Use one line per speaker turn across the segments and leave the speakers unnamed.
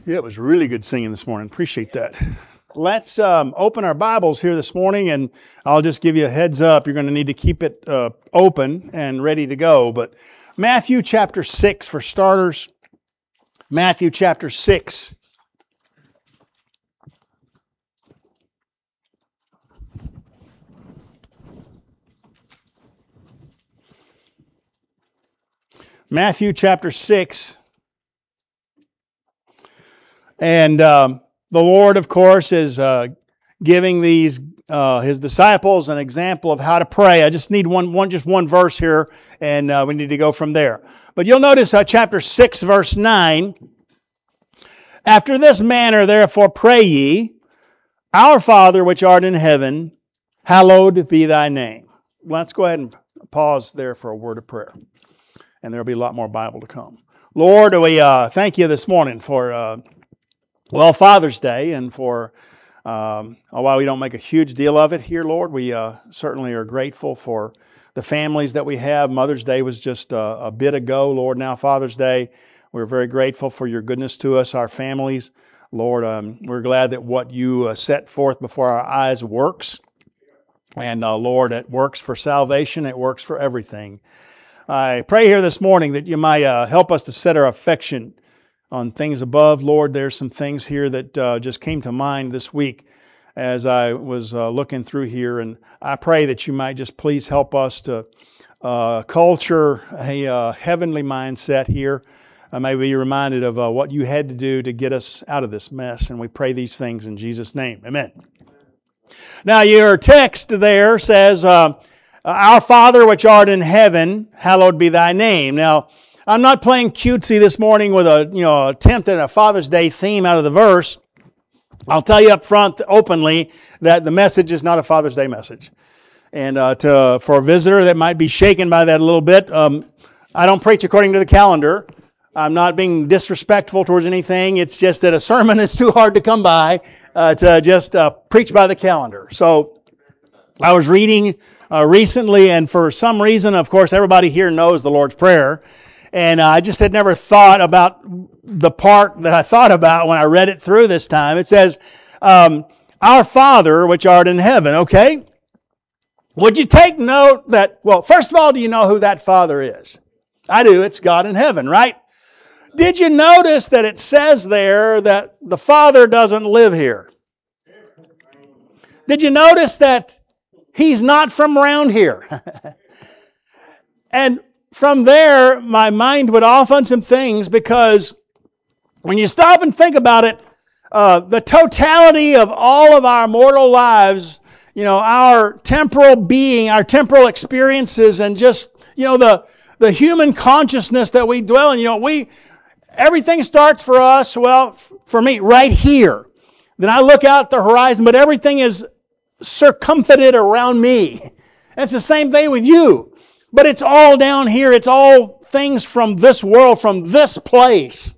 Yeah, it was really good singing this morning. Appreciate that. Let's open our Bibles here this morning, and I'll just give you a heads up. You're going to need to keep it open and ready to go. But Matthew chapter 6 for starters. Matthew chapter 6. Matthew chapter 6. And the Lord, of course, is giving these His disciples an example of how to pray. I just need one verse here, and we need to go from there. But you'll notice chapter 6, verse 9. After this manner, therefore, pray ye, Our Father which art in heaven, hallowed be thy name. Let's go ahead and pause there for a word of prayer. And there'll be a lot more Bible to come. Lord, we thank you this morning for, Father's Day, and for, while we don't make a huge deal of it here, Lord, we certainly are grateful for the families that we have. Mother's Day was just a bit ago, Lord. Now Father's Day, we're very grateful for your goodness to us, our families. Lord, we're glad that what you set forth before our eyes works. And Lord, it works for salvation. It works for everything. I pray here this morning that you might help us to set our affection on things above. Lord, there's some things here that just came to mind this week as I was looking through here. And I pray that you might just please help us to culture a heavenly mindset here. I may be reminded of what you had to do to get us out of this mess. And we pray these things in Jesus' name. Amen. Now, your text there says, Our Father which art in heaven, hallowed be thy name. Now, I'm not playing cutesy this morning with a attempt at a Father's Day theme out of the verse. I'll tell you up front openly that the message is not a Father's Day message. And for a visitor that might be shaken by that a little bit, I don't preach according to the calendar. I'm not being disrespectful towards anything. It's just that a sermon is too hard to come by to just preach by the calendar. So I was reading recently, and for some reason, of course, everybody here knows the Lord's Prayer. And I just had never thought about the part that I thought about when I read it through this time. It says, Our Father which art in heaven, okay? Would you take note that, well, first of all, do you know who that Father is? I do. It's God in heaven, right? Did you notice that it says there that the Father doesn't live here? Did you notice that He's not from around here? And from there, my mind went off on some things, because when you stop and think about it, the totality of all of our mortal lives, our temporal being, our temporal experiences, and just, the human consciousness that we dwell in, everything starts for us, for me, right here. Then I look out the horizon, but everything is circumvented around me. And it's the same thing with you. But it's all down here. It's all things from this world, from this place.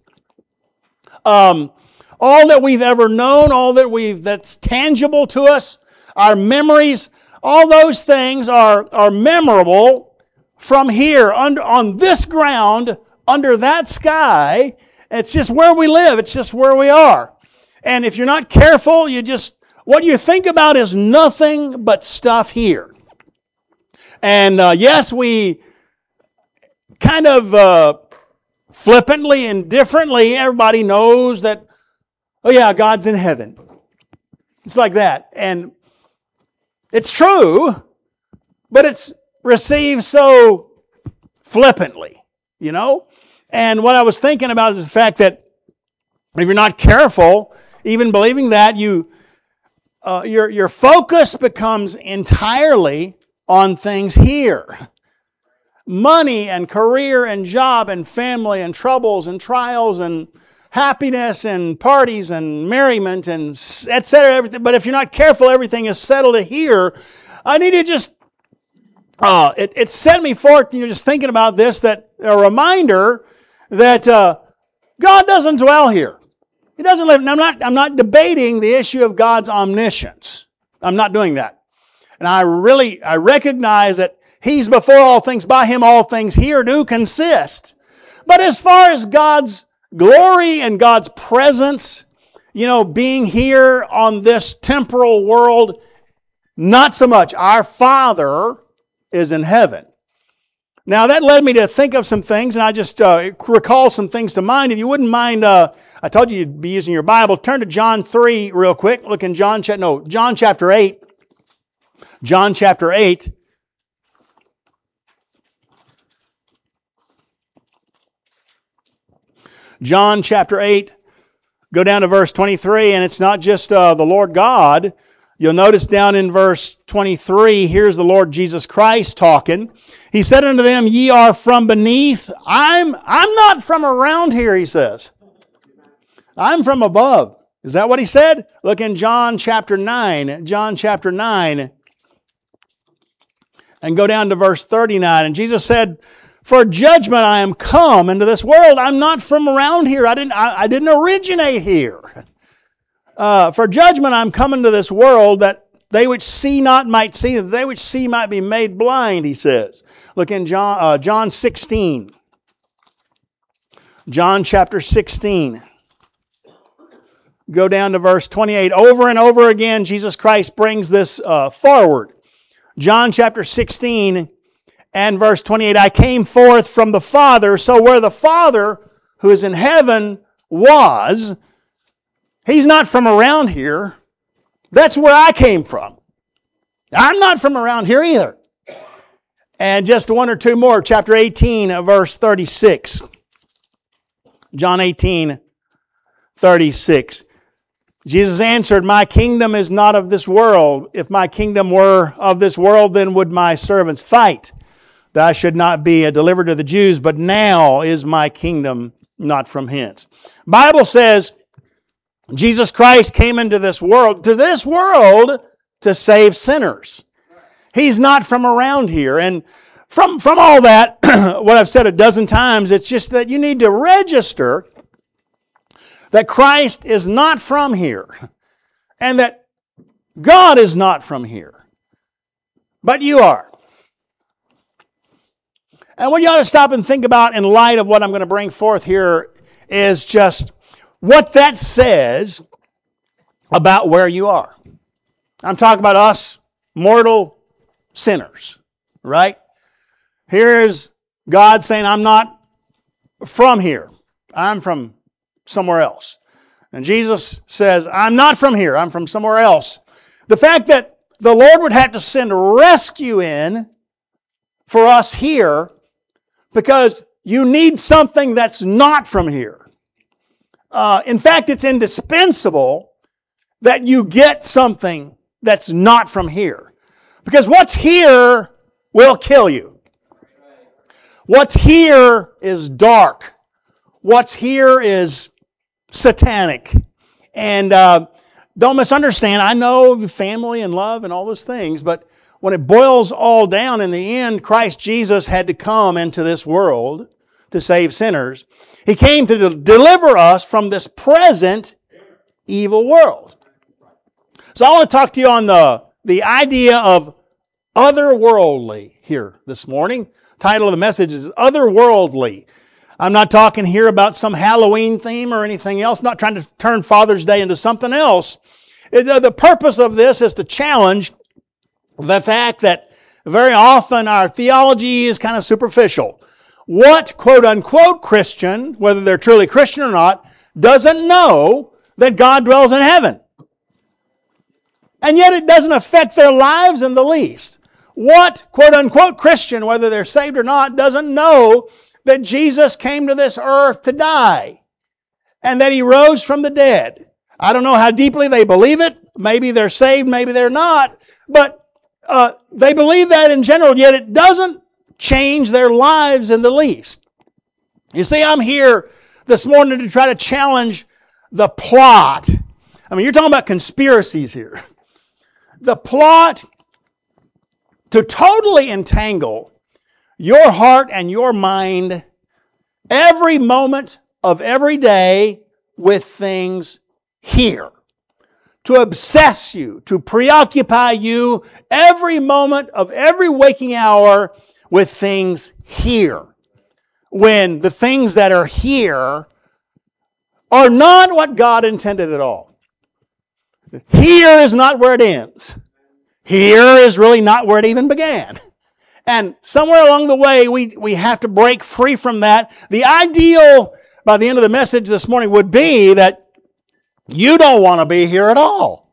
All that we've ever known, all that's tangible to us, our memories, all those things are memorable from here, on this ground, under that sky. It's just where we live. It's just where we are. And if you're not careful, what you think about is nothing but stuff here. And yes, we kind of flippantly and differently, everybody knows that, oh yeah, God's in heaven. It's like that. And it's true, but it's received so flippantly, And what I was thinking about is the fact that if you're not careful, even believing that, your focus becomes entirely on things here. Money and career and job and family and troubles and trials and happiness and parties and merriment and etc. Everything. But if you're not careful, everything is settled here. I need to just, it set me forth, just thinking about this, that a reminder that God doesn't dwell here. He doesn't live. And I'm not debating the issue of God's omniscience. I'm not doing that. And I recognize that He's before all things, by Him all things here do consist. But as far as God's Glory in God's presence, being here on this temporal world, not so much. Our Father is in heaven. Now, that led me to think of some things, and I just recall some things to mind. If you wouldn't mind, I told you you'd be using your Bible. Turn to John 3 real quick. Look in John chapter 8. John chapter 8. John chapter 8. Go down to verse 23, and it's not just the Lord God. You'll notice down in verse 23, here's the Lord Jesus Christ talking. He said unto them, ye are from beneath. I'm not from around here, he says. I'm from above. Is that what he said? Look in John chapter 9. John chapter 9. And go down to verse 39. And Jesus said, for judgment I am come into this world. I'm not from around here. I didn't originate here. For judgment I'm come into this world, that they which see not might see, that they which see might be made blind, he says. Look in John 16. John chapter 16. Go down to verse 28. Over and over again, Jesus Christ brings this forward. John chapter 16 and verse 28. I came forth from the Father, so where the Father who is in heaven was, he's not from around here. That's where I came from. I'm not from around here either. And just one or two more. Chapter 18, verse 36. John 18, 36. Jesus answered, my kingdom is not of this world. If my kingdom were of this world, then would my servants fight, that I should not be delivered to the Jews. But now is my kingdom not from hence. Bible says, Jesus Christ came into this world to save sinners. He's not from around here. And from all that, what I've said a dozen times, it's just that you need to register that Christ is not from here and that God is not from here, but you are. And what you ought to stop and think about in light of what I'm going to bring forth here is just what that says about where you are. I'm talking about us mortal sinners, right? Here's God saying, I'm not from here. I'm from somewhere else. And Jesus says, I'm not from here. I'm from somewhere else. The fact that the Lord would have to send rescue in for us here because you need something that's not from here. In fact, it's indispensable that you get something that's not from here. Because what's here will kill you. What's here is dark. What's here is satanic. And don't misunderstand, I know family and love and all those things, but when it boils all down in the end, Christ Jesus had to come into this world to save sinners. He came to deliver us from this present evil world. So I want to talk to you on the idea of otherworldly here this morning. Title of the message is Otherworldly. I'm not talking here about some Halloween theme or anything else. I'm not trying to turn Father's Day into something else. The purpose of this is to challenge the fact that very often our theology is kind of superficial. What quote-unquote Christian, whether they're truly Christian or not, doesn't know that God dwells in heaven. And yet it doesn't affect their lives in the least. What quote-unquote Christian, whether they're saved or not, doesn't know that Jesus came to this earth to die and that He rose from the dead. I don't know how deeply they believe it. Maybe they're saved, maybe they're not. But they believe that in general, yet it doesn't change their lives in the least. You see, I'm here this morning to try to challenge the plot. I mean, you're talking about conspiracies here. The plot to totally entangle your heart and your mind every moment of every day with things here. To obsess you, to preoccupy you every moment of every waking hour with things here. When the things that are here are not what God intended at all. Here is not where it ends. Here is really not where it even began. And somewhere along the way, we have to break free from that. The ideal, by the end of the message this morning, would be that you don't want to be here at all.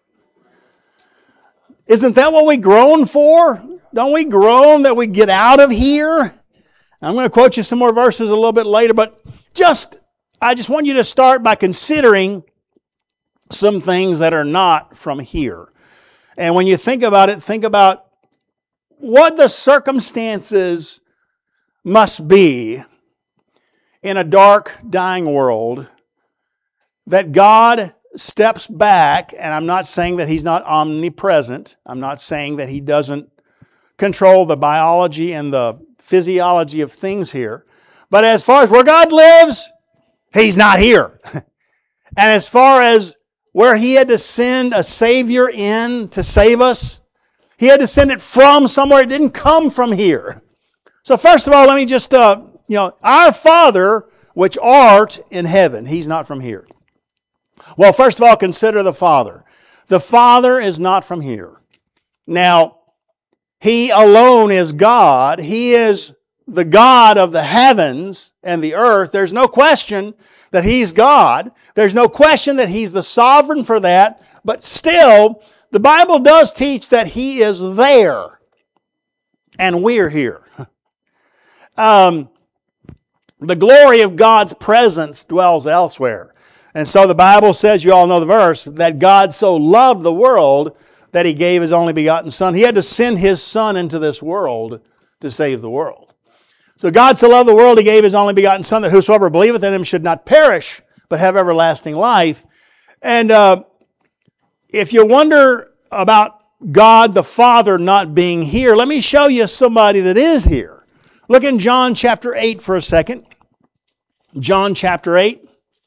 Isn't that what we groan for? Don't we groan that we get out of here? I'm going to quote you some more verses a little bit later, but I just want you to start by considering some things that are not from here. And when you think about it, think about what the circumstances must be in a dark, dying world that God steps back, and I'm not saying that He's not omnipresent. I'm not saying that He doesn't control the biology and the physiology of things here. But as far as where God lives, He's not here. And as far as where He had to send a Savior in to save us, He had to send it from somewhere. It didn't come from here. So first of all, let me just, our Father, which art in heaven. He's not from here. Well, first of all, consider the Father. The Father is not from here. Now, He alone is God. He is the God of the heavens and the earth. There's no question that He's God. There's no question that He's the sovereign for that. But still, the Bible does teach that He is there. And we're here. The glory of God's presence dwells elsewhere. And so the Bible says, you all know the verse, that God so loved the world that He gave His only begotten Son. He had to send His Son into this world to save the world. So God so loved the world, He gave His only begotten Son, that whosoever believeth in Him should not perish, but have everlasting life. And if you wonder about God the Father not being here, let me show you somebody that is here. Look in John chapter 8 for a second. John chapter 8.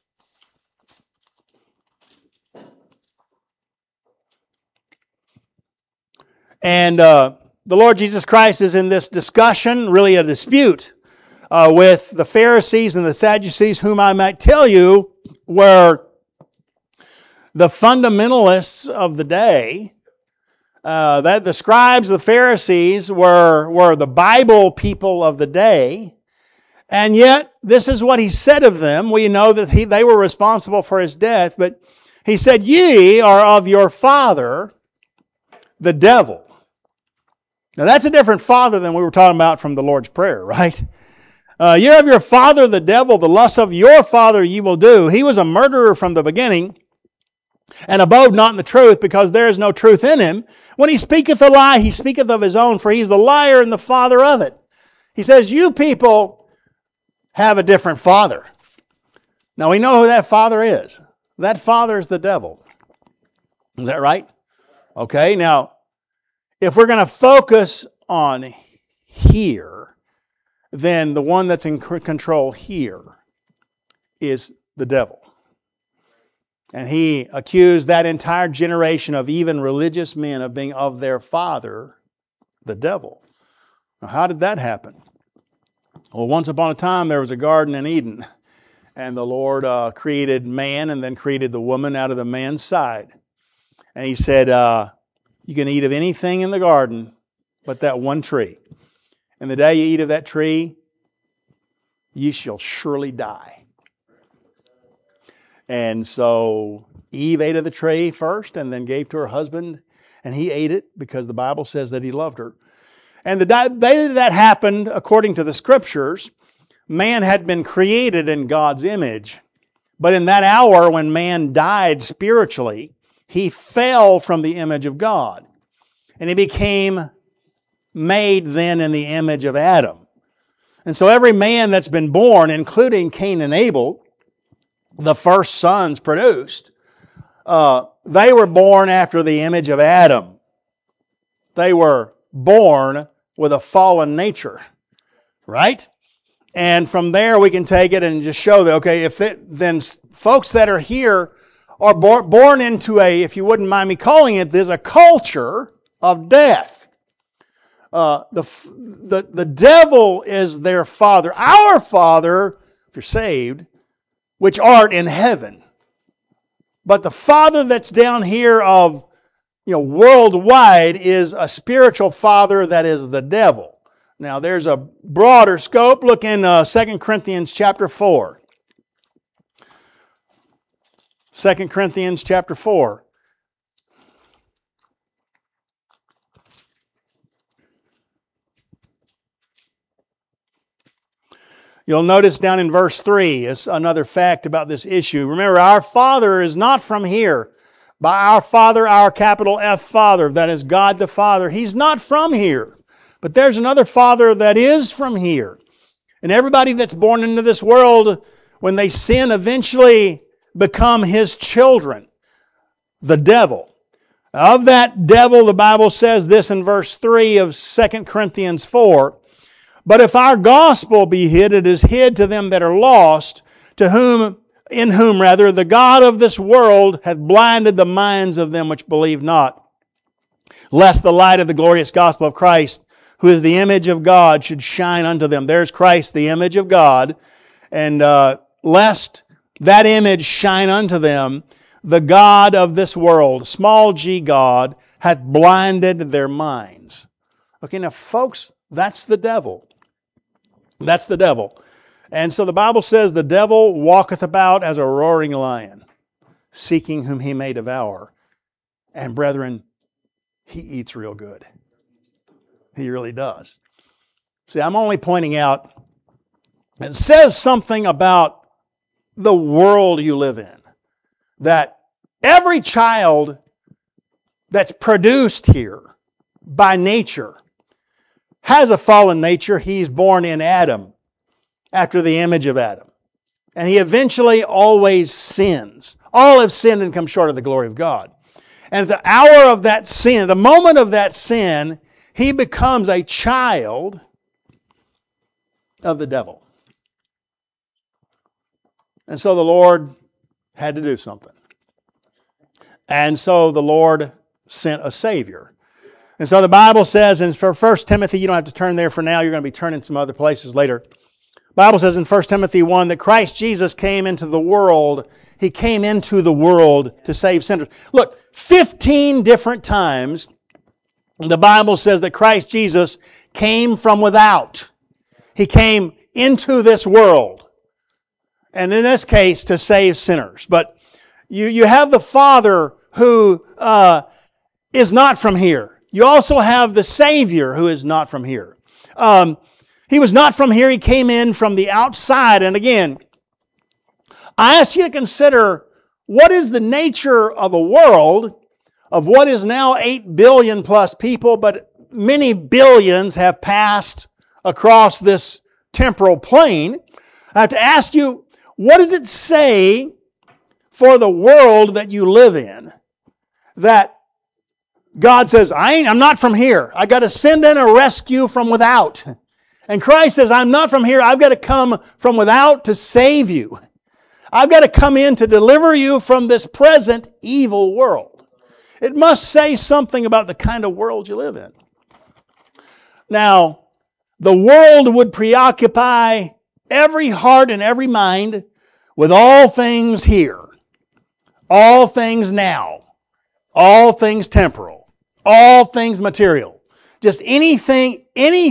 And the Lord Jesus Christ is in this discussion, really a dispute, with the Pharisees and the Sadducees, whom I might tell you were the fundamentalists of the day. That the scribes, the Pharisees, were the Bible people of the day. And yet, this is what He said of them. We know that they were responsible for His death, but He said, "Ye are of your father, the devil." Now that's a different father than we were talking about from the Lord's Prayer, right? You're of your father, the devil, the lusts of your father ye will do. He was a murderer from the beginning, and abode not in the truth, because there is no truth in him. When he speaketh a lie, he speaketh of his own, for he is the liar and the father of it. He says, you people have a different father. Now we know who that father is. That father is the devil. Is that right? Okay, now, if we're going to focus on here, then the one that's in control here is the devil. And he accused that entire generation of even religious men of being of their father, the devil. Now, how did that happen? Well, once upon a time, there was a garden in Eden. And the Lord created man and then created the woman out of the man's side. And He said, you can eat of anything in the garden but that one tree. And the day you eat of that tree, you shall surely die. And so Eve ate of the tree first and then gave to her husband, and he ate it because the Bible says that he loved her. And the day that happened, according to the Scriptures, man had been created in God's image. But in that hour when man died spiritually, he fell from the image of God. And he became made then in the image of Adam. And so every man that's been born, including Cain and Abel, the first sons produced, they were born after the image of Adam. They were born with a fallen nature, right? And from there we can take it and just show that, okay, then folks that are here are born into if you wouldn't mind me calling it, there's a culture of death. The devil is their father. Our father, if you're saved, which art in heaven. But the Father that's down here of, worldwide is a spiritual father that is the devil. Now, there's a broader scope. Look in 2 Corinthians chapter 4. 2 Corinthians chapter 4. You'll notice down in verse 3, is another fact about this issue. Remember, our Father is not from here. By our Father, our capital F Father, that is God the Father. He's not from here. But there's another Father that is from here. And everybody that's born into this world, when they sin, eventually become His children. The devil. Of that devil, the Bible says this in verse 3 of 2 Corinthians 4. But if our gospel be hid, it is hid to them that are lost, in whom the God of this world hath blinded the minds of them which believe not, lest the light of the glorious gospel of Christ, who is the image of God, should shine unto them. There's Christ, the image of God, and lest that image shine unto them, the God of this world, small g God, hath blinded their minds. Okay, now folks, that's the devil. That's the devil. And so the Bible says the devil walketh about as a roaring lion, seeking whom he may devour. And brethren, he eats real good. He really does. See, I'm only pointing out, it says something about the world you live in. That every child that's produced here by nature has a fallen nature. He's born in Adam, after the image of Adam. And he eventually always sins. All have sinned and come short of the glory of God. And at the hour of that sin, the moment of that sin, he becomes a child of the devil. And so the Lord had to do something. And so the Lord sent a Savior. And so the Bible says, and for 1 Timothy, you don't have to turn there for now, you're going to be turning some other places later. The Bible says in 1 Timothy 1 that Christ Jesus came into the world. He came into the world to save sinners. Look, 15 different times the Bible says that Christ Jesus came from without. He came into this world. And in this case, to save sinners. But you have the Father who is not from here. You also have the Savior who is not from here. He was not from here. He came in from the outside. And again, I ask you to consider what is the nature of a world of what is now 8 billion plus people, but many billions have passed across this temporal plane. I have to ask you, what does it say for the world that you live in that God says, I'm not from here. I got to send in a rescue from without. And Christ says, I'm not from here. I've got to come from without to save you. I've got to come in to deliver you from this present evil world. It must say something about the kind of world you live in. Now, the world would preoccupy every heart and every mind with all things here, all things now, all things temporal, all things material. Just anything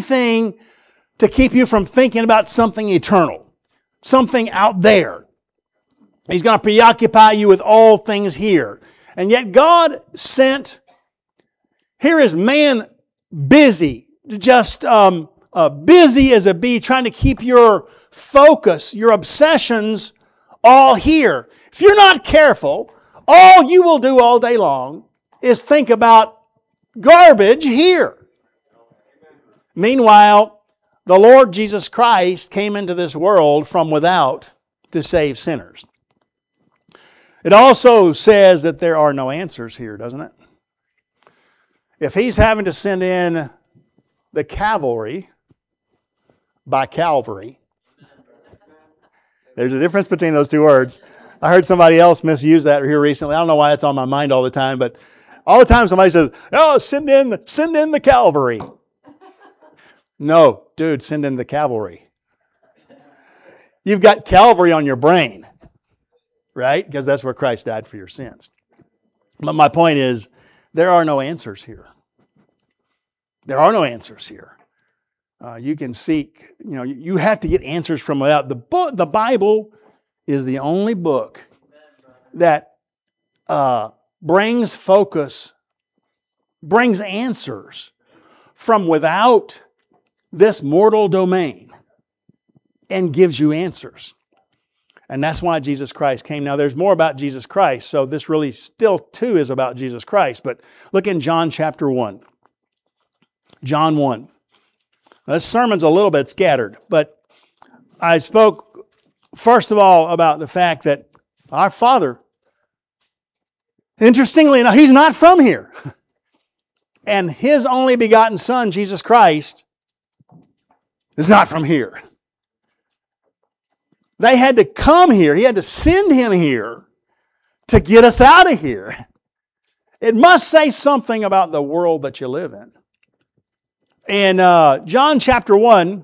to keep you from thinking about something eternal, something out there. He's going to preoccupy you with all things here. And yet God sent, here is man busy, just busy as a bee, trying to keep your focus, your obsessions all here. If you're not careful, all you will do all day long is think about garbage here. Meanwhile, the Lord Jesus Christ came into this world from without to save sinners. It also says that there are no answers here, doesn't it? If He's having to send in the cavalry by Calvary, there's a difference between those two words. I heard somebody else misuse that here recently. I don't know why it's on my mind all the time, but all the time somebody says, "Oh, send in the cavalry." No, dude, send in the cavalry. You've got Calvary on your brain. right? Because that's where Christ died for your sins. But my point is, there are no answers here. There are no answers here. You can seek, you have to get answers from without. The Bible is the only book that brings focus, brings answers from without this mortal domain and gives you answers. And that's why Jesus Christ came. Now, there's more about Jesus Christ, so this really still, too, is about Jesus Christ. But look in John chapter 1. John 1. Now, this sermon's a little bit scattered, but I spoke, first of all, about the fact that our Father, interestingly enough, He's not from here. And His only begotten Son, Jesus Christ, is not from here. They had to come here. He had to send Him here to get us out of here. It must say something about the world that you live in. In John chapter 1,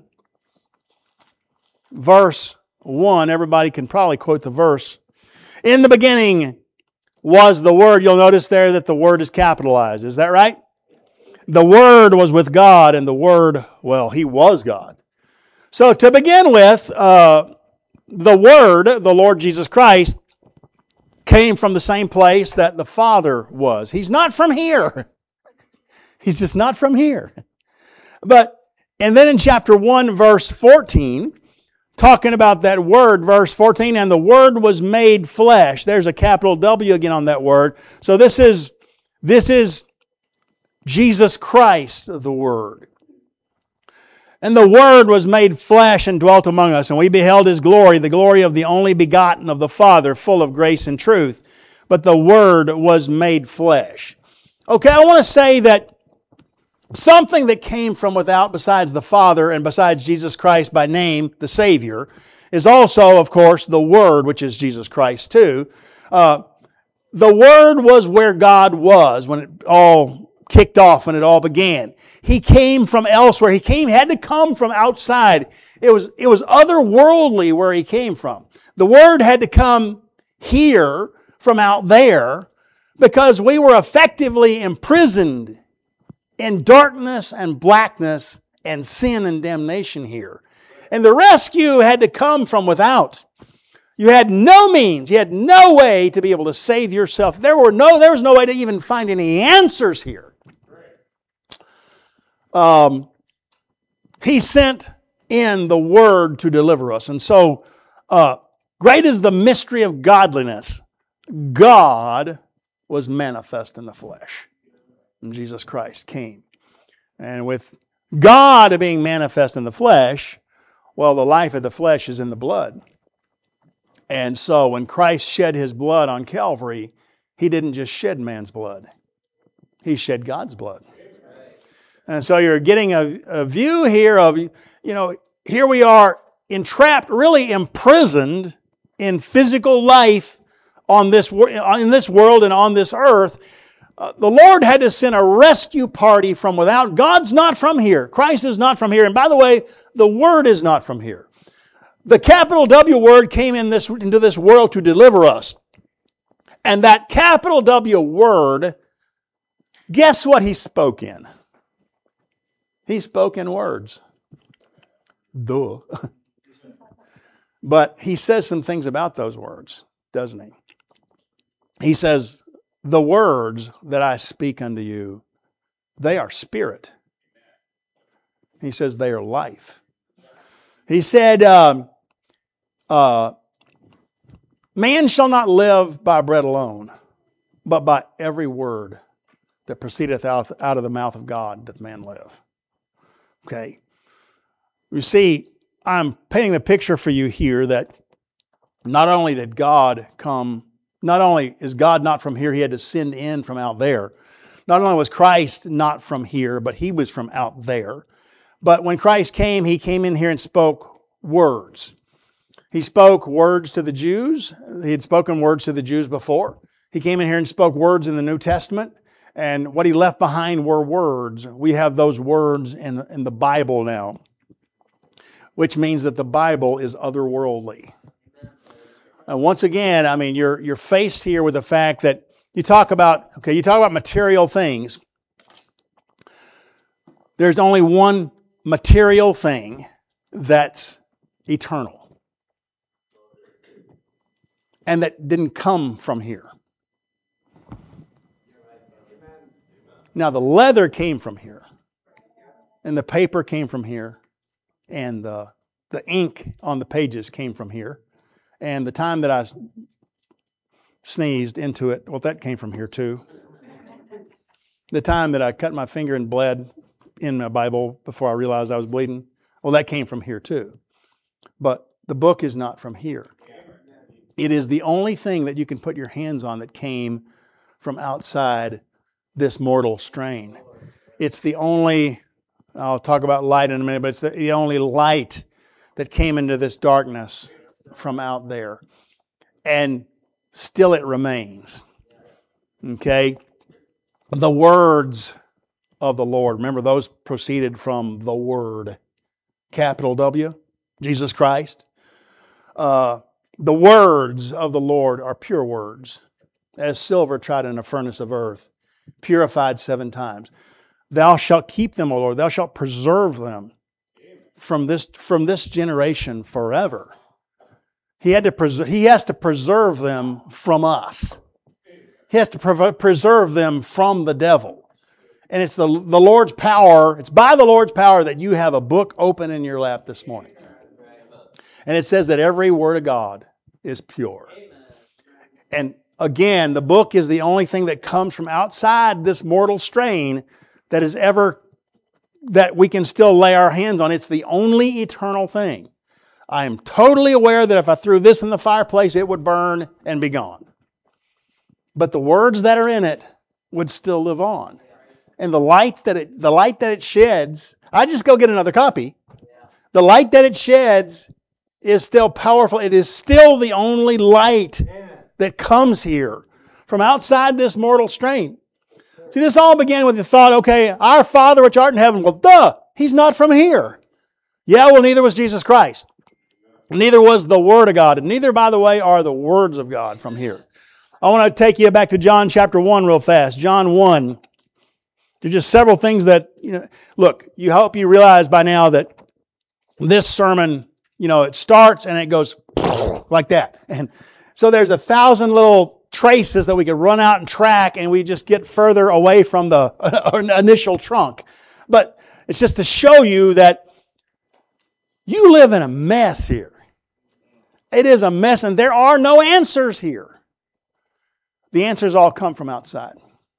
verse 1, everybody can probably quote the verse. In the beginning was the Word. You'll notice there that the Word is capitalized. Is that right? The Word was with God, and the Word, well, He was God. So to begin with, the Word, the Lord Jesus Christ, came from the same place that the Father was. He's not from here. He's just not from here. And then in chapter 1, verse 14, talking about that Word, verse 14, and the Word was made flesh. There's a capital W again on that word. So this is Jesus Christ, the Word. And the Word was made flesh and dwelt among us, and we beheld His glory, the glory of the only begotten of the Father, full of grace and truth. But the Word was made flesh. Okay, I want to say that something that came from without besides the Father and besides Jesus Christ by name, the Savior, is also, of course, the Word, which is Jesus Christ too. The Word was where God was when it all kicked off, when it all began. He came from elsewhere. He had to come from outside. It was otherworldly where He came from. The Word had to come here from out there because we were effectively imprisoned in darkness and blackness and sin and damnation here. And the rescue had to come from without. You had no means, you had no way to be able to save yourself. There was no way to even find any answers here. He sent in the Word to deliver us. And so, great is the mystery of godliness. God was manifest in the flesh. And Jesus Christ came. And with God being manifest in the flesh, well, the life of the flesh is in the blood. And so when Christ shed His blood on Calvary, He didn't just shed man's blood. He shed God's blood. And so you're getting a view here of, here we are entrapped, really imprisoned in physical life in this world and on this earth. The Lord had to send a rescue party from without. God's not from here. Christ is not from here. And by the way, the Word is not from here. The capital W Word came into this world to deliver us. And that capital W Word, guess what He spoke in? He spoke in words. Duh. But He says some things about those words, doesn't He? He says, the words that I speak unto you, they are spirit. He says they are life. He said, man shall not live by bread alone, but by every word that proceedeth out of the mouth of God doth man live. Okay. You see, I'm painting the picture for you here that not only did God come, not only is God not from here, He had to send in from out there. Not only was Christ not from here, but He was from out there. But when Christ came, He came in here and spoke words. He spoke words to the Jews. He had spoken words to the Jews before. He came in here and spoke words in the New Testament. And what He left behind were words. We have those words in the Bible now, which means that the Bible is otherworldly. And once again, I mean, you're faced here with the fact that you talk about material things. There's only one material thing that's eternal. And that didn't come from here. Now, the leather came from here. And the paper came from here. And the ink on the pages came from here. And the time that I sneezed into it, well, that came from here too. The time that I cut my finger and bled in my Bible before I realized I was bleeding, well, that came from here too. But the book is not from here. It is the only thing that you can put your hands on that came from outside this mortal strain. It's the only, I'll talk about light in a minute, but it's the only light that came into this darkness from out there. And still it remains. Okay? The words of the Lord. Remember, those proceeded from the Word. Capital W, Jesus Christ. The words of the Lord are pure words, as silver tried in a furnace of earth, purified 7 times. Thou shalt keep them, O Lord. Thou shalt preserve them from this generation forever. He has to preserve them from us. He has to preserve them from the devil. And it's the Lord's power. It's by the Lord's power that you have a book open in your lap this morning. And it says that every word of God is pure. And again, the book is the only thing that comes from outside this mortal strain that we can still lay our hands on. It's the only eternal thing. I am totally aware that if I threw this in the fireplace, it would burn and be gone. But the words that are in it would still live on. And the light that it sheds, I just go get another copy. The light that it sheds is still powerful. It is still the only light that comes here from outside this mortal strain. See, this all began with the thought, okay, our Father which art in heaven, well, He's not from here. Yeah, well, neither was Jesus Christ. Neither was the Word of God. And neither, by the way, are the words of God from here. I want to take you back to John chapter 1 real fast. John 1. There's just several things that, look, you hope you realize by now that this sermon, it starts and it goes like that. And so there's 1,000 little traces that we could run out and track, and we just get further away from the initial trunk. But it's just to show you that you live in a mess here. It is a mess, and there are no answers here. The answers all come from outside.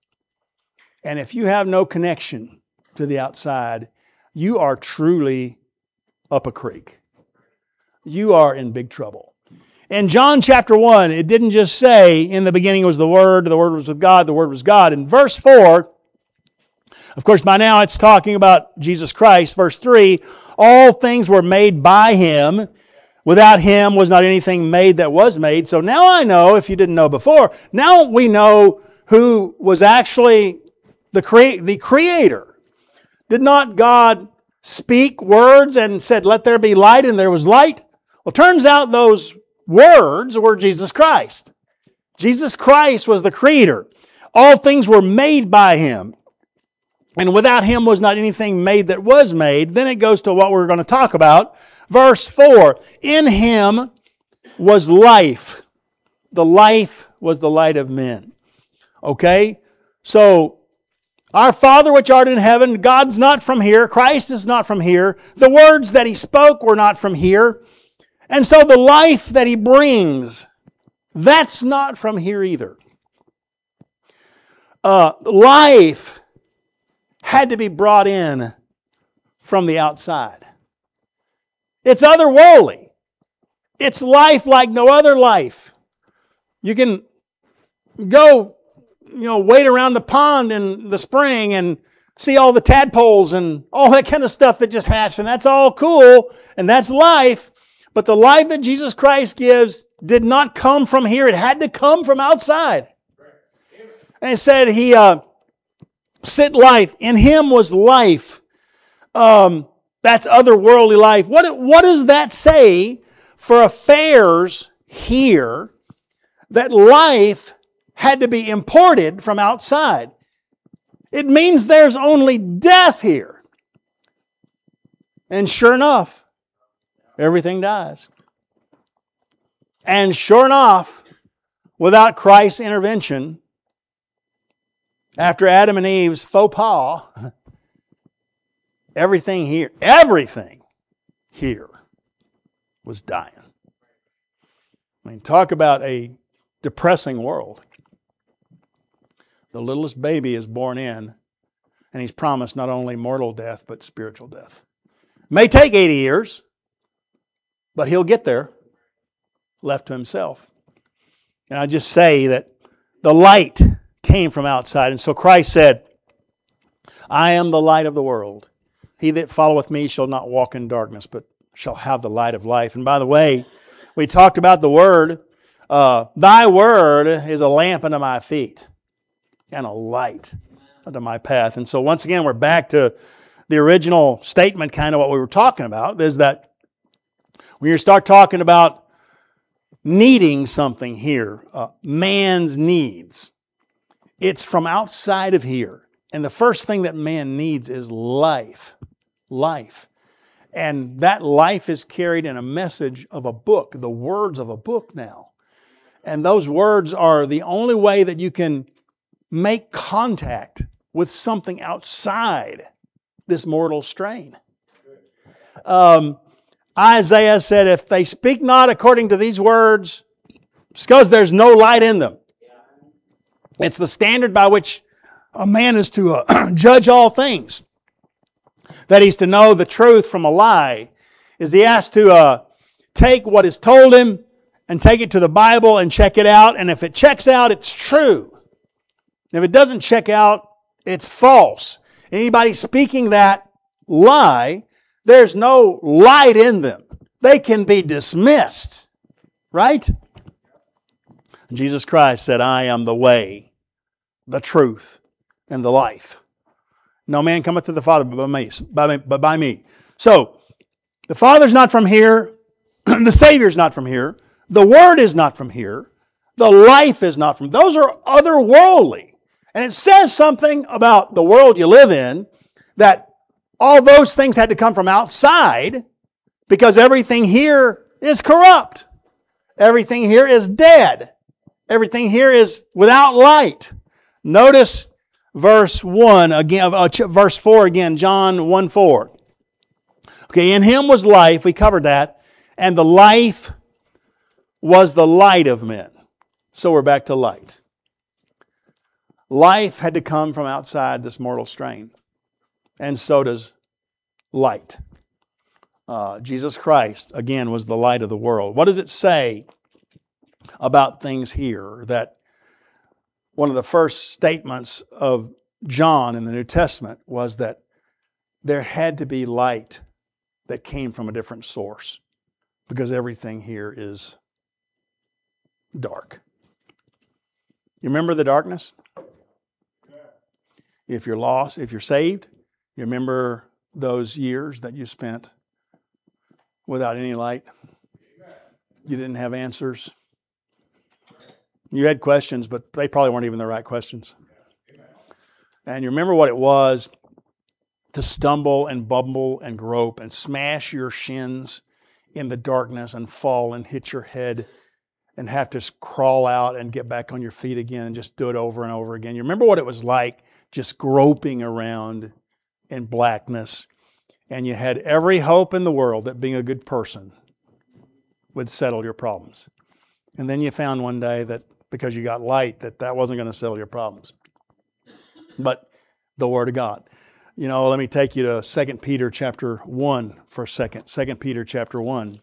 And if you have no connection to the outside, you are truly up a creek. You are in big trouble. In John chapter 1, it didn't just say, in the beginning was the Word was with God, the Word was God. In verse 4, of course, by now it's talking about Jesus Christ. Verse 3, all things were made by Him. Without Him was not anything made that was made. So now I know, if you didn't know before, now we know who was actually the Creator. Did not God speak words and said, let there be light, and there was light? Well, turns out those words were Jesus Christ. Jesus Christ was the Creator. All things were made by Him. And without Him was not anything made that was made. Then it goes to what we're going to talk about. Verse 4, in Him was life. The life was the light of men. Okay? So, our Father which art in heaven, God's not from here. Christ is not from here. The words that He spoke were not from here. And so the life that He brings, that's not from here either. Life had to be brought in from the outside. It's otherworldly. It's life like no other life. You can go, wade around the pond in the spring and see all the tadpoles and all that kind of stuff that just hatched, and that's all cool, and that's life. But the life that Jesus Christ gives did not come from here. It had to come from outside. And it said He sent life. In Him was life. That's otherworldly life. What does that say for affairs here that life had to be imported from outside. It means there's only death here. And sure enough, everything dies. And sure enough, without Christ's intervention, after Adam and Eve's faux pas, everything here was dying. I mean, talk about a depressing world. The littlest baby is born in, and he's promised not only mortal death, but spiritual death. It may take 80 years, but he'll get there, left to himself. And I just say that the light came from outside. And so Christ said, I am the light of the world. He that followeth me shall not walk in darkness, but shall have the light of life. And by the way, we talked about the Word. Thy Word is a lamp unto my feet and a light unto my path. And so once again, we're back to the original statement, kind of what we were talking about, is that when you start talking about needing something here, man's needs, it's from outside of here. And the first thing that man needs is life. Life. And that life is carried in a message of a book, the words of a book now. And those words are the only way that you can make contact with something outside this mortal strain. Isaiah said, if they speak not according to these words, it's because there's no light in them. It's the standard by which a man is to judge all things. That he's to know the truth from a lie. Is he has to take what is told him and take it to the Bible and check it out. And if it checks out, it's true. If it doesn't check out, it's false. Anybody speaking that lie, there's no light in them. They can be dismissed. Right? Jesus Christ said, I am the way, the truth, and the life. No man cometh to the Father but by me. So, the Father's not from here. The Savior's not from here. The Word is not from here. The life is not from... Those are otherworldly. And it says something about the world you live in, that all those things had to come from outside, because everything here is corrupt. Everything here is dead. Everything here is without light. Notice verse 1 again, verse 4 again, John 1:4. Okay, in Him was life, we covered that, and the life was the light of men. So we're back to light. Life had to come from outside this mortal strain, and so does light. Jesus Christ, again, was the light of the world. What does it say about things here? That one of the first statements of John in the New Testament was that there had to be light that came from a different source, because everything here is dark. You remember the darkness? If you're lost, if you're saved, you remember those years that you spent without any light. You didn't have answers. You had questions, but they probably weren't even the right questions. And you remember what it was to stumble and bumble and grope and smash your shins in the darkness and fall and hit your head and have to crawl out and get back on your feet again and just do it over and over again. You remember what it was like just groping around in blackness, and you had every hope in the world that being a good person would settle your problems. And then you found one day that because you got light, that wasn't going to settle your problems. But the Word of God. You know, let me take you to 2 Peter chapter 1 for a second. 2 Peter chapter 1.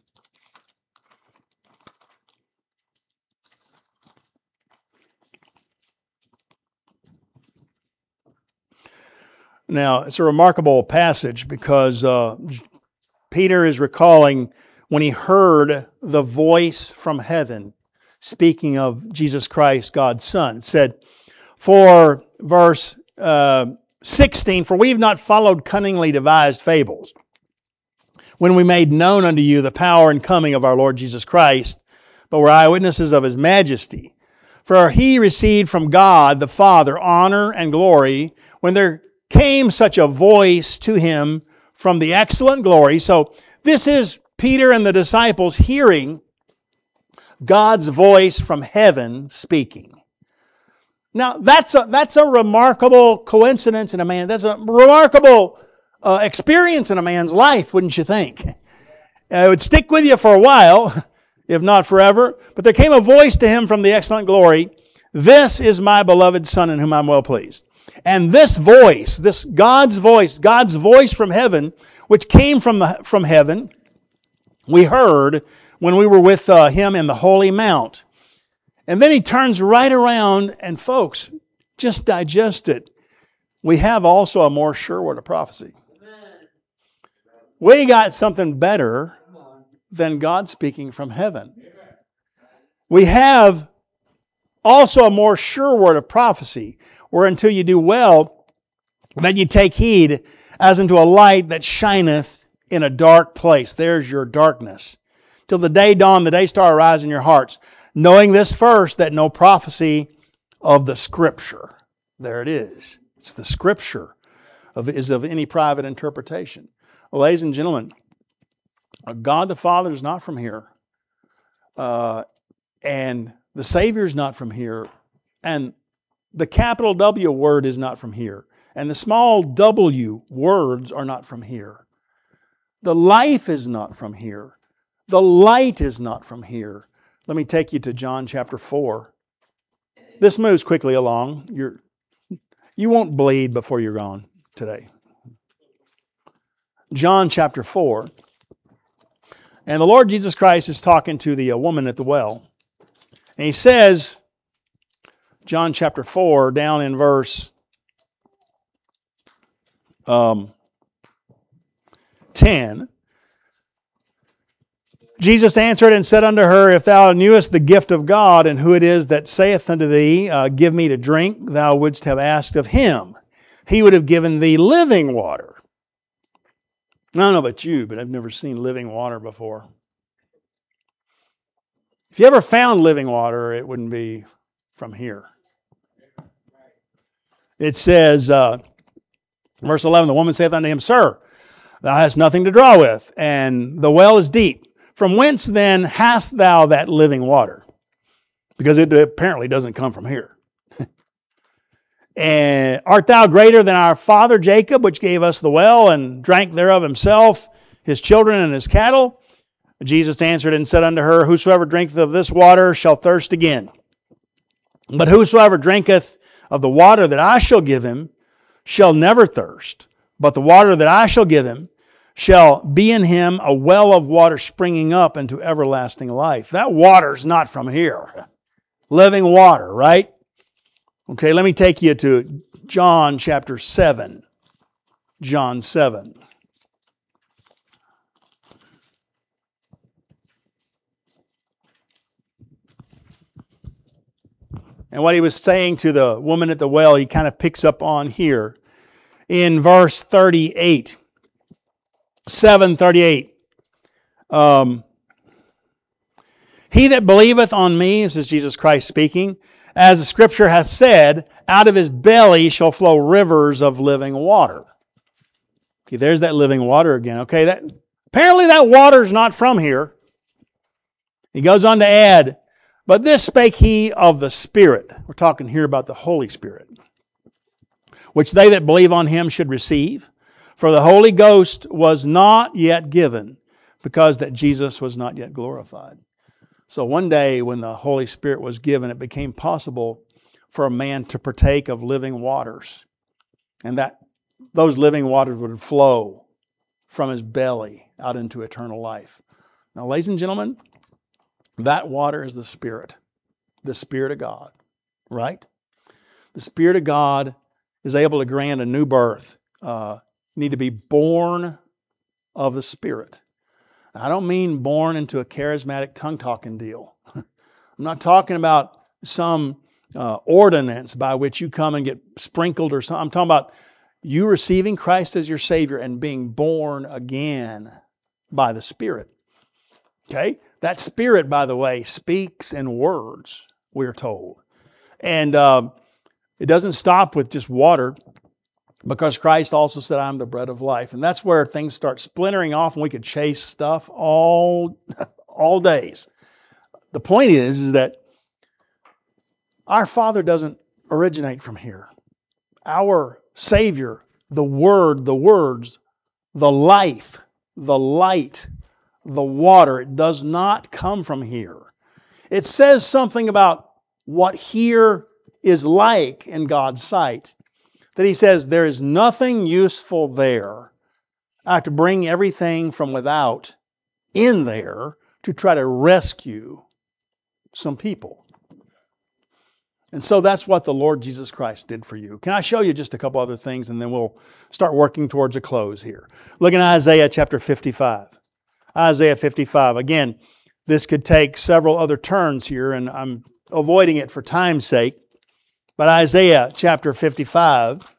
Now, it's a remarkable passage because Peter is recalling when he heard the voice from heaven speaking of Jesus Christ, God's Son. It said, for verse 16, for we have not followed cunningly devised fables, when we made known unto you the power and coming of our Lord Jesus Christ, but were eyewitnesses of His majesty. For He received from God the Father honor and glory when there came such a voice to Him from the excellent glory. So this is Peter and the disciples hearing God's voice from heaven speaking. Now, that's a remarkable coincidence in a man. That's a remarkable experience in a man's life, wouldn't you think? It would stick with you for a while, if not forever. But there came a voice to him from the excellent glory, "This is my beloved Son in whom I'm well pleased." And this voice, this God's voice from heaven, which came from heaven, we heard when we were with Him in the Holy Mount. And then He turns right around, and folks, just digest it. We have also a more sure word of prophecy. We got something better than God speaking from heaven. We have also a more sure word of prophecy, where until you do well, that you take heed as unto a light that shineth in a dark place. There's your darkness. Till the day dawn, the day star arise in your hearts. Knowing this first, that no prophecy of the Scripture, there it is. It's the Scripture is of any private interpretation. Well, ladies and gentlemen, God the Father is not from here. And the Savior is not from here. And the capital W word is not from here. And the small w words are not from here. The life is not from here. The light is not from here. Let me take you to John chapter 4. This moves quickly along. You won't bleed before you're gone today. John chapter 4. And the Lord Jesus Christ is talking to the woman at the well. And He says, John chapter 4, down in verse 10, Jesus answered and said unto her, If thou knewest the gift of God, and who it is that saith unto thee, Give me to drink, thou wouldst have asked of Him. He would have given thee living water. I don't know about you, but I've never seen living water before. If you ever found living water, it wouldn't be from here. It says, verse 11, the woman saith unto him, Sir, thou hast nothing to draw with, and the well is deep. From whence then hast thou that living water? Because it apparently doesn't come from here. And art thou greater than our father Jacob, which gave us the well, and drank thereof himself, his children, and his cattle? Jesus answered and said unto her, Whosoever drinketh of this water shall thirst again. But whosoever drinketh of the water that I shall give him shall never thirst. But the water that I shall give him shall be in him a well of water springing up into everlasting life. That water's not from here. Living water, right? Okay, let me take you to John chapter 7. John 7. And what He was saying to the woman at the well, He kind of picks up on here in verse 38. 7:38. He that believeth on me, this is Jesus Christ speaking, as the Scripture hath said, out of his belly shall flow rivers of living water. Okay, there's that living water again. Okay, apparently that water is not from here. He goes on to add, but this spake he of the Spirit. We're talking here about the Holy Spirit, which they that believe on Him should receive. For the Holy Ghost was not yet given, because that Jesus was not yet glorified. So one day when the Holy Spirit was given, it became possible for a man to partake of living waters. And that those living waters would flow from his belly out into eternal life. Now, ladies and gentlemen, that water is the Spirit of God, right? The Spirit of God is able to grant a new birth. You need to be born of the Spirit. I don't mean born into a charismatic tongue-talking deal. I'm not talking about some ordinance by which you come and get sprinkled or something. I'm talking about you receiving Christ as your Savior and being born again by the Spirit. Okay? That Spirit, by the way, speaks in words, we're told. And it doesn't stop with just water, because Christ also said, I'm the bread of life. And that's where things start splintering off, and we could chase stuff all days. The point is that our Father doesn't originate from here. Our Savior, the Word, the words, the life, the light, the water, it does not come from here. It says something about what here is like in God's sight. That He says there is nothing useful there. I have to bring everything from without in there to try to rescue some people. And so that's what the Lord Jesus Christ did for you. Can I show you just a couple other things, and then we'll start working towards a close here. Look in Isaiah chapter 55. Isaiah 55. Again, this could take several other turns here, and I'm avoiding it for time's sake. But Isaiah chapter 55.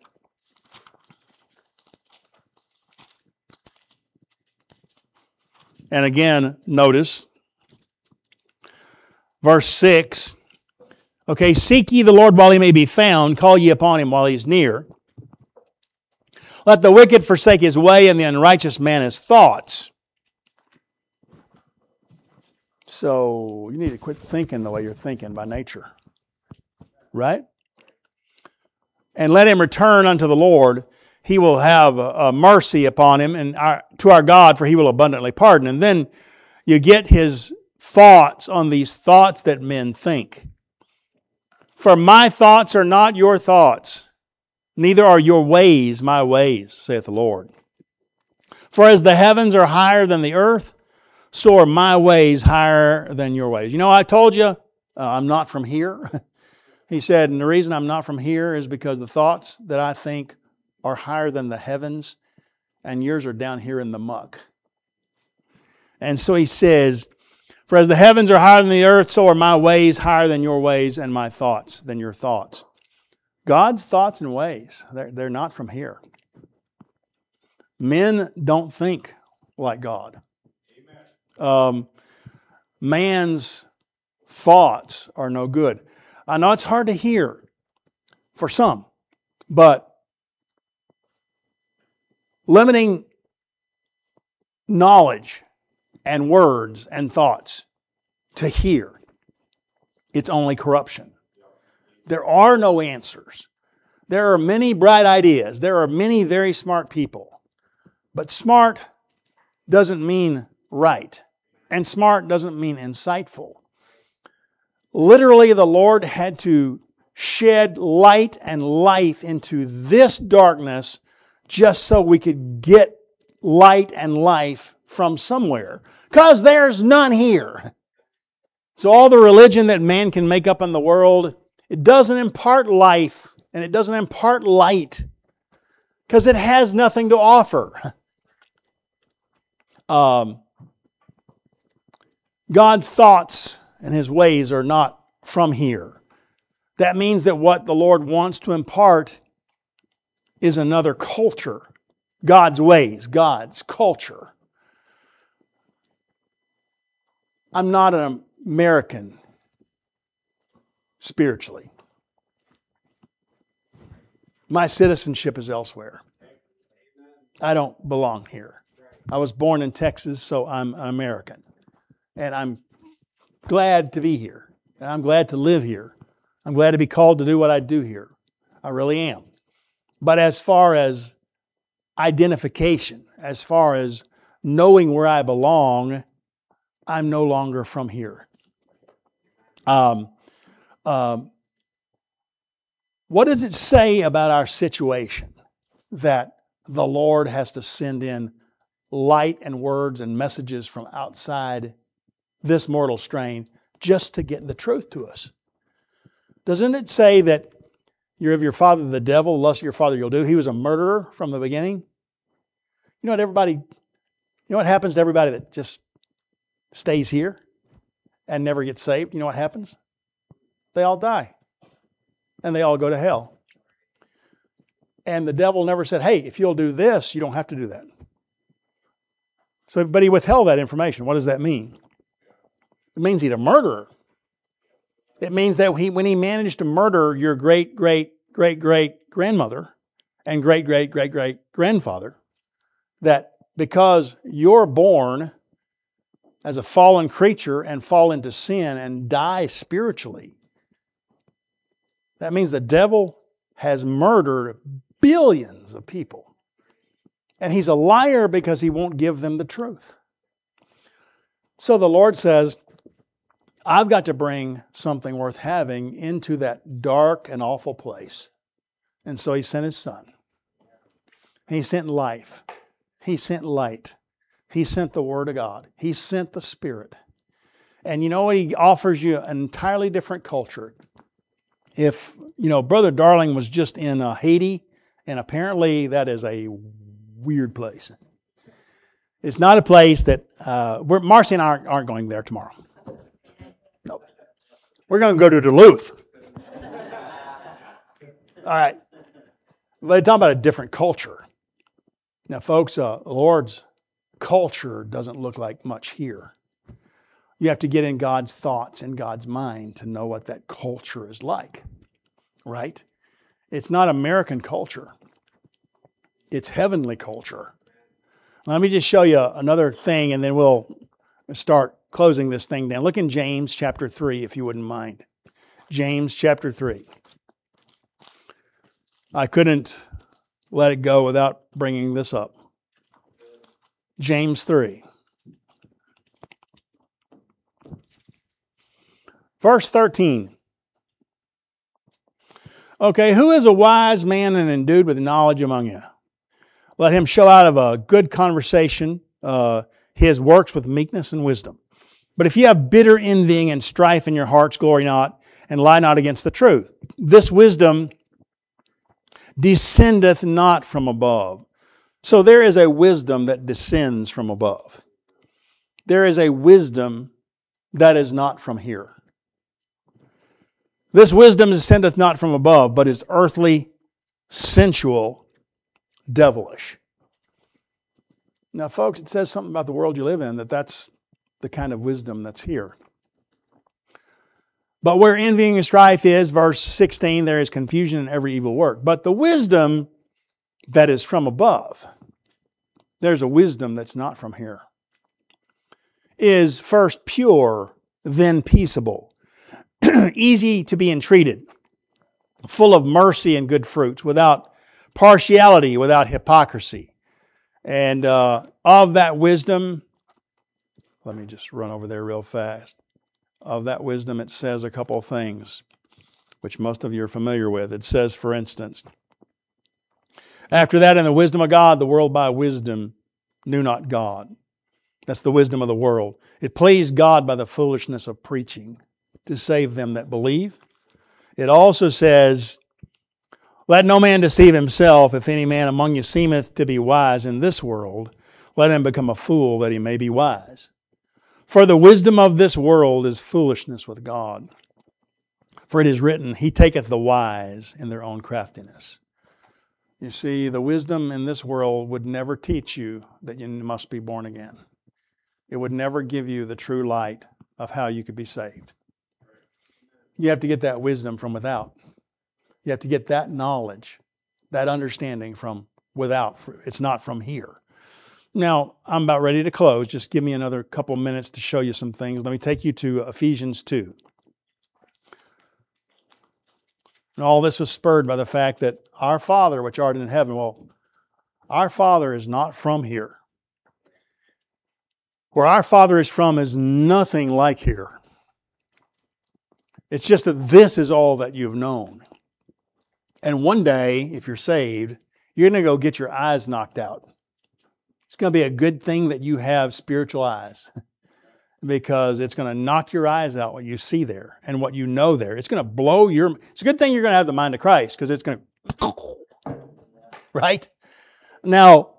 And again, notice verse 6. Okay, seek ye the Lord while He may be found, call ye upon Him while He is near. Let the wicked forsake his way, and the unrighteous man his thoughts. So you need to quit thinking the way you're thinking by nature. Right? And let him return unto the Lord. He will have a mercy upon him, and to our God, for He will abundantly pardon. And then you get His thoughts on these thoughts that men think. For my thoughts are not your thoughts, neither are your ways my ways, saith the Lord. For as the heavens are higher than the earth, so are my ways higher than your ways. You know, I told you I'm not from here. He said, and the reason I'm not from here is because the thoughts that I think are higher than the heavens, and yours are down here in the muck. And so He says, for as the heavens are higher than the earth, so are my ways higher than your ways, and my thoughts than your thoughts. God's thoughts and ways, they're not from here. Men don't think like God. Man's thoughts are no good. I know it's hard to hear for some, but limiting knowledge and words and thoughts to hear, it's only corruption. There are no answers. There are many bright ideas. There are many very smart people. But smart doesn't mean right. And smart doesn't mean insightful. Literally, the Lord had to shed light and life into this darkness just so we could get light and life from somewhere. Because there's none here. So all the religion that man can make up in the world, it doesn't impart life and it doesn't impart light because it has nothing to offer. God's thoughts and His ways are not from here. That means that what the Lord wants to impart is another culture. God's ways, God's culture. I'm not an American spiritually. My citizenship is elsewhere. I don't belong here. I was born in Texas, so I'm an American. And I'm glad to be here. And I'm glad to live here. I'm glad to be called to do what I do here. I really am. But as far as identification, as far as knowing where I belong, I'm no longer from here. What does it say about our situation that the Lord has to send in light and words and messages from outside this mortal strain just to get the truth to us? Doesn't it say that you're of your father the devil, lust of your father you'll do? He was a murderer from the beginning. You know what happens to everybody that just stays here and never gets saved? You know what happens? They all die. And they all go to hell. And the devil never said, hey, if you'll do this, you don't have to do that. So, but he withheld that information. What does that mean? It means he's a murderer. It means that when he managed to murder your great-great-great-great-grandmother and great-great-great-great-grandfather, that because you're born as a fallen creature and fall into sin and die spiritually, that means the devil has murdered billions of people. And he's a liar because he won't give them the truth. So the Lord says, I've got to bring something worth having into that dark and awful place. And so he sent his Son. He sent life. He sent light. He sent the Word of God. He sent the Spirit. And you know what? He offers you an entirely different culture. If, Brother Darling was just in Haiti, and apparently that is a weird place. It's not a place that, Marcy and I aren't going there tomorrow. No. We're going to go to Duluth. All right. They're talking about a different culture. Now, folks, the Lord's culture doesn't look like much here. You have to get in God's thoughts and God's mind to know what that culture is like, right? It's not American culture. It's heavenly culture. Let me just show you another thing, and then we'll start closing this thing down. Look in James chapter 3, if you wouldn't mind. James chapter 3. I couldn't let it go without bringing this up. James 3. Verse 13. Okay, who is a wise man and endued with knowledge among you? Let him show out of a good conversation his works with meekness and wisdom. But if you have bitter envying and strife in your hearts, glory not, and lie not against the truth. This wisdom descendeth not from above. So there is a wisdom that descends from above. There is a wisdom that is not from here. This wisdom descendeth not from above, but is earthly, sensual, devilish. Now, folks, it says something about the world you live in, that's the kind of wisdom that's here. But where envying and strife is, verse 16, there is confusion in every evil work. But the wisdom that is from above, there's a wisdom that's not from here, is first pure, then peaceable, easy to be entreated, full of mercy and good fruits, without partiality, without hypocrisy. And of that wisdom, let me just run over there real fast. Of that wisdom, it says a couple of things, which most of you are familiar with. It says, for instance, after that, in the wisdom of God, the world by wisdom knew not God. That's the wisdom of the world. It pleased God by the foolishness of preaching to save them that believe. It also says, let no man deceive himself. If any man among you seemeth to be wise in this world, let him become a fool that he may be wise. For the wisdom of this world is foolishness with God. For it is written, He taketh the wise in their own craftiness. You see, the wisdom in this world would never teach you that you must be born again. It would never give you the true light of how you could be saved. You have to get that wisdom from without. You have to get that knowledge, that understanding from without. It's not from here. Now, I'm about ready to close. Just give me another couple minutes to show you some things. Let me take you to Ephesians 2. And all this was spurred by the fact that our Father, which art in heaven, well, our Father is not from here. Where our Father is from is nothing like here. It's just that this is all that you've known. And one day, if you're saved, you're going to go get your eyes knocked out. It's going to be a good thing that you have spiritual eyes, because it's going to knock your eyes out what you see there and what you know there. It's going to blow your... It's a good thing you're going to have the mind of Christ, because it's going to... Right? Now,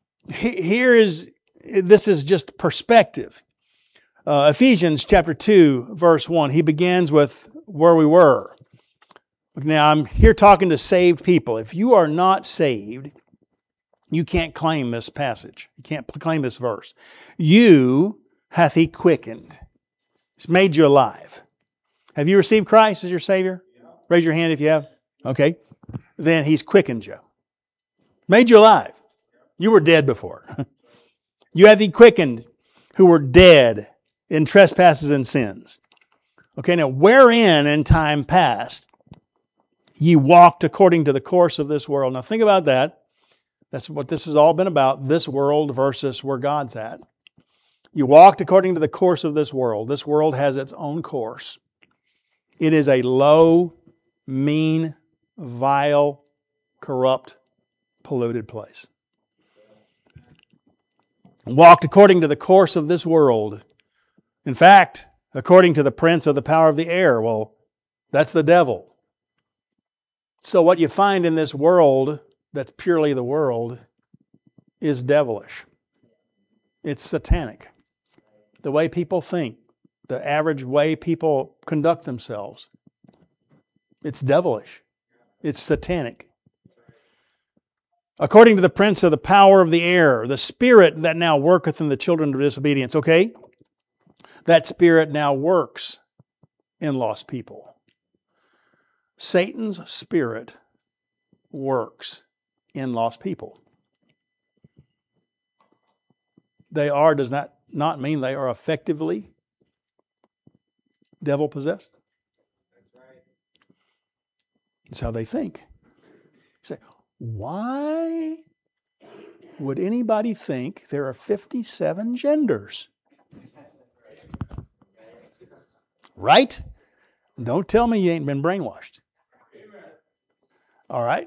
this is just perspective. Ephesians chapter 2, verse 1, he begins with where we were. Now, I'm here talking to saved people. If you are not saved, you can't claim this passage. You can't claim this verse. You hath He quickened. He's made you alive. Have you received Christ as your Savior? Raise your hand if you have. Okay. Then He's quickened you. Made you alive. You were dead before. You have He quickened who were dead in trespasses and sins. Okay, now wherein in time past ye walked according to the course of this world. Now think about that. That's what this has all been about, this world versus where God's at. You walked according to the course of this world. This world has its own course. It is a low, mean, vile, corrupt, polluted place. Walked according to the course of this world. In fact, according to the prince of the power of the air. Well, that's the devil. So what you find in this world that's purely the world is devilish. It's satanic. The way people think, the average way people conduct themselves, it's devilish. It's satanic. According to the prince of the power of the air, the spirit that now worketh in the children of disobedience. Okay? That spirit now works in lost people. Satan's spirit works in lost people. They are, does not mean they are effectively devil-possessed.
That's right.
That's how they think. You say, why would anybody think there are 57 genders? Right? Don't tell me you ain't been brainwashed. All right?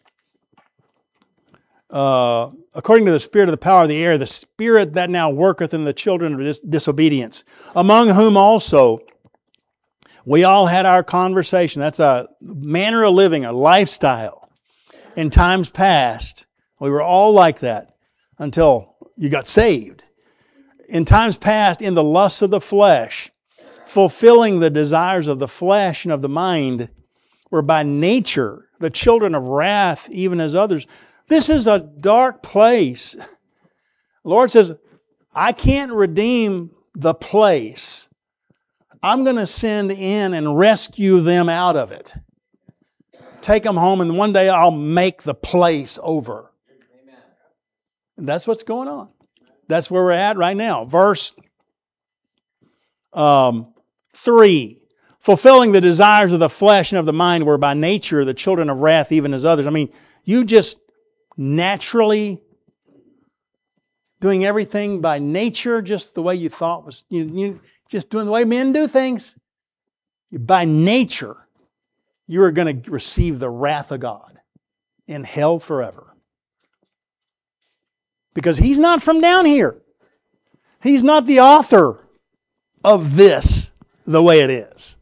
According to the spirit of the power of the air, the spirit that now worketh in the children of disobedience, among whom also we all had our conversation. That's a manner of living, a lifestyle. In times past, we were all like that until you got saved. In times past, in the lusts of the flesh, fulfilling the desires of the flesh and of the mind, were by nature the children of wrath, even as others. This is a dark place. The Lord says, I can't redeem the place. I'm going to send in and rescue them out of it. Take them home, and one day I'll make the place over.
Amen.
And that's what's going on. That's where we're at right now. Verse 3. Fulfilling the desires of the flesh and of the mind were by nature the children of wrath, even as others. I mean, you just naturally doing everything by nature, just the way you thought was, you just doing the way men do things. By nature, you are going to receive the wrath of God in hell forever. Because He's not from down here. He's not the author of this the way it is.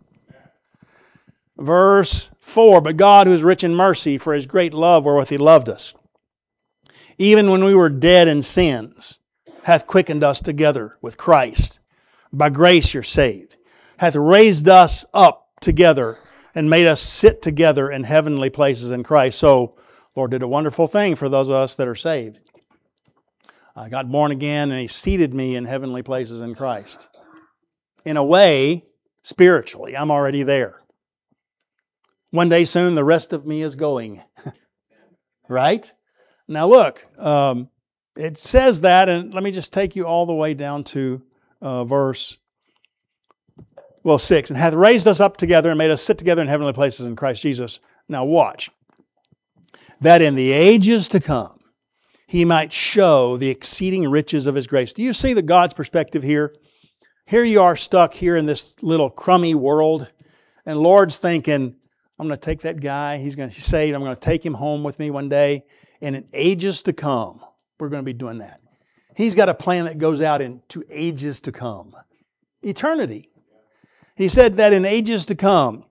Verse 4, but God, who is rich in mercy, for His great love wherewith He loved us, even when we were dead in sins, hath quickened us together with Christ. By grace you're saved. Hath raised us up together and made us sit together in heavenly places in Christ. So, Lord did a wonderful thing for those of us that are saved. I got born again and He seated me in heavenly places in Christ. In a way, spiritually, I'm already there. One day soon, the rest of me is going. Right? Now look, it says that, and let me just take you all the way down to verse 6. And hath raised us up together and made us sit together in heavenly places in Christ Jesus. Now watch. That in the ages to come, He might show the exceeding riches of His grace. Do you see the God's perspective here? Here you are stuck here in this little crummy world, and Lord's thinking, I'm going to take that guy, he's going to be saved, I'm going to take him home with me one day, and in ages to come, we're going to be doing that. He's got a plan that goes out into ages to come. Eternity. He said that in ages to come,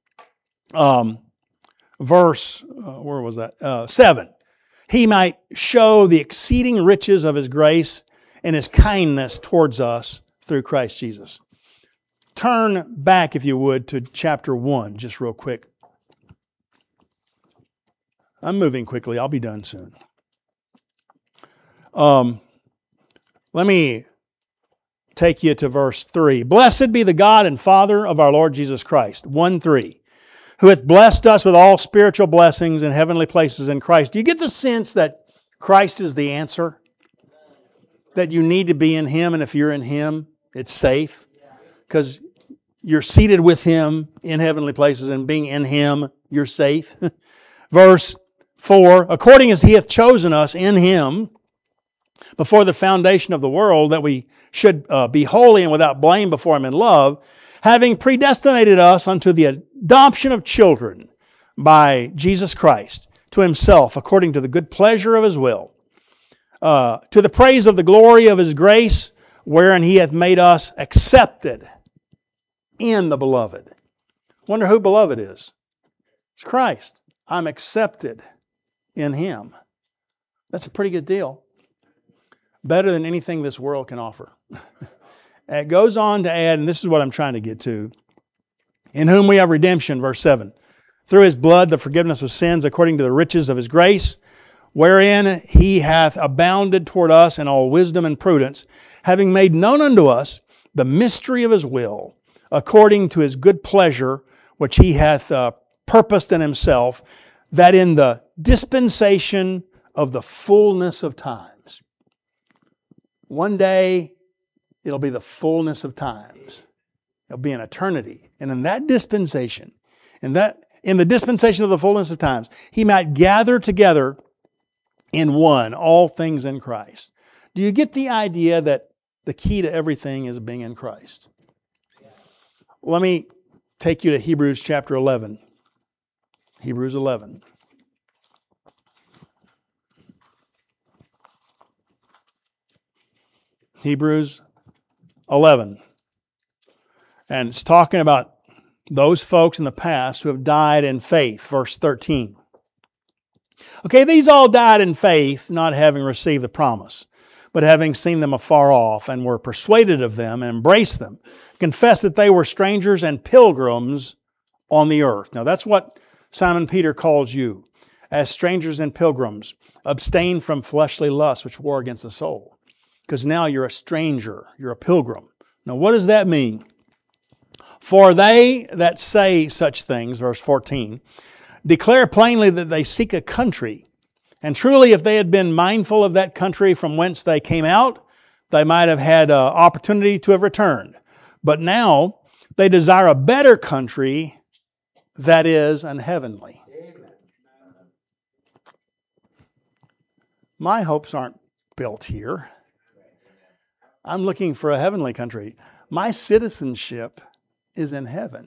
verse, 7, He might show the exceeding riches of His grace and His kindness towards us through Christ Jesus. Turn back, if you would, to chapter 1, just real quick. I'm moving quickly. I'll be done soon. Let me take you to verse 3. Blessed be the God and Father of our Lord Jesus Christ. 1:3. Who hath blessed us with all spiritual blessings in heavenly places in Christ. Do you get the sense that Christ is the answer? That you need to be in Him, and if you're in Him, it's safe? Because you're seated with Him in heavenly places, and being in Him, you're safe. Verse 4, according as He hath chosen us in Him before the foundation of the world, that we should be holy and without blame before Him in love, having predestinated us unto the adoption of children by Jesus Christ to Himself, according to the good pleasure of His will, to the praise of the glory of His grace, wherein He hath made us accepted in the Beloved. Wonder who Beloved is? It's Christ. I'm accepted in Him. That's a pretty good deal. Better than anything this world can offer. It goes on to add, and this is what I'm trying to get to, in whom we have redemption, verse 7. Through His blood, the forgiveness of sins, according to the riches of His grace, wherein He hath abounded toward us in all wisdom and prudence, having made known unto us the mystery of His will, according to His good pleasure, which He hath purposed in Himself, that in the dispensation of the fullness of times. One day, it'll be the fullness of times. It'll be an eternity. And in that dispensation, in the dispensation of the fullness of times, He might gather together in one all things in Christ. Do you get the idea that the key to everything is being in Christ? Let me take you to Hebrews chapter 11. Hebrews 11. Hebrews 11. And it's talking about those folks in the past who have died in faith. Verse 13. Okay, these all died in faith, not having received the promise, but having seen them afar off, and were persuaded of them, and embraced them, confessed that they were strangers and pilgrims on the earth. Now that's what Simon Peter calls you. As strangers and pilgrims, abstain from fleshly lusts which war against the soul. Because now you're a stranger, you're a pilgrim. Now what does that mean? For they that say such things, verse 14, declare plainly that they seek a country. And truly, if they had been mindful of that country from whence they came out, they might have had an opportunity to have returned. But now they desire a better country, that is, an heavenly. My hopes aren't built here. I'm looking for a heavenly country. My citizenship is in heaven.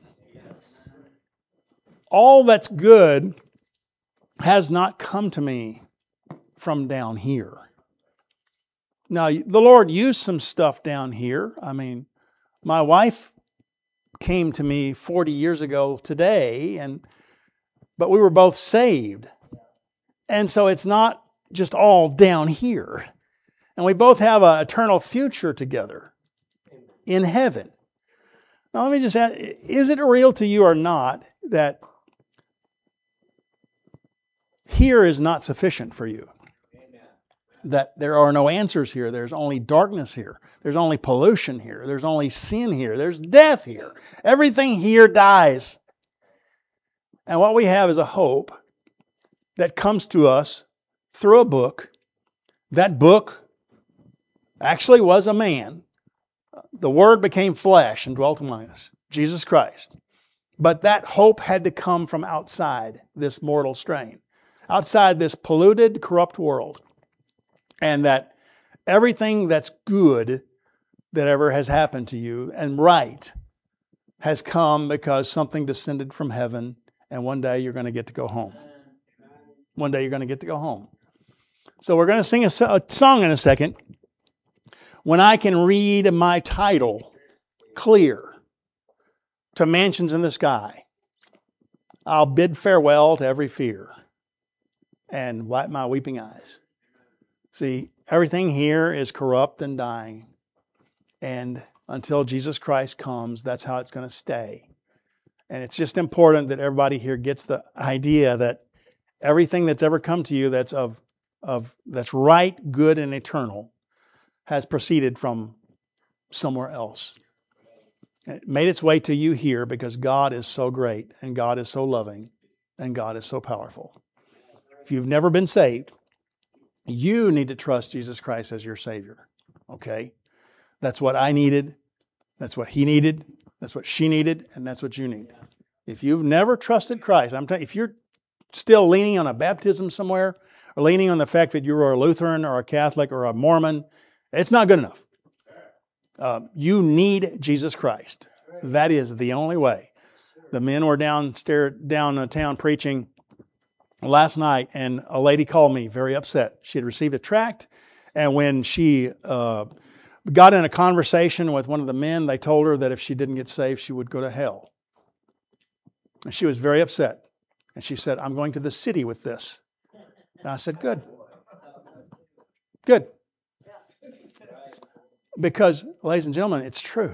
All that's good has not come to me from down here. Now, the Lord used some stuff down here. I mean, my wife came to me 40 years ago today, but we were both saved. And so it's not just all down here. And we both have an eternal future together in heaven. Now let me just ask, is it real to you or not that here is not sufficient for you? That there are no answers here. There's only darkness here. There's only pollution here. There's only sin here. There's death here. Everything here dies. And what we have is a hope that comes to us through a book. That book actually was a man. The Word became flesh and dwelt among us, Jesus Christ. But that hope had to come from outside this mortal strain, outside this polluted, corrupt world. And that everything that's good that ever has happened to you and right has come because something descended from heaven, and one day you're going to get to go home. One day you're going to get to go home. So we're going to sing a song in a second. When I can read my title clear to mansions in the sky, I'll bid farewell to every fear and wipe my weeping eyes. See, everything here is corrupt and dying. And until Jesus Christ comes, that's how it's going to stay. And it's just important that everybody here gets the idea that everything that's ever come to you that's that's right, good, and eternal has proceeded from somewhere else. It made its way to you here because God is so great and God is so loving and God is so powerful. If you've never been saved, you need to trust Jesus Christ as your Savior. Okay? That's what I needed. That's what he needed. That's what she needed. And that's what you need. If you've never trusted Christ, I'm telling you, if you're still leaning on a baptism somewhere or leaning on the fact that you're a Lutheran or a Catholic or a Mormon, it's not good enough. You need Jesus Christ. That is the only way. The men were down town preaching last night, and a lady called me very upset. She had received a tract, and when she got in a conversation with one of the men, they told her that if she didn't get saved, she would go to hell. And she was very upset. And she said, I'm going to the city with this. And I said, good. Good. Because, ladies and gentlemen, it's true.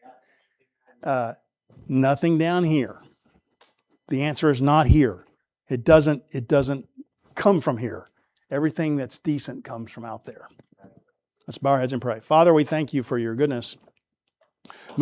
Nothing down here. The answer is not here. It doesn't come from here. Everything that's decent comes from out there. Let's bow our heads and pray. Father, we thank you for your goodness.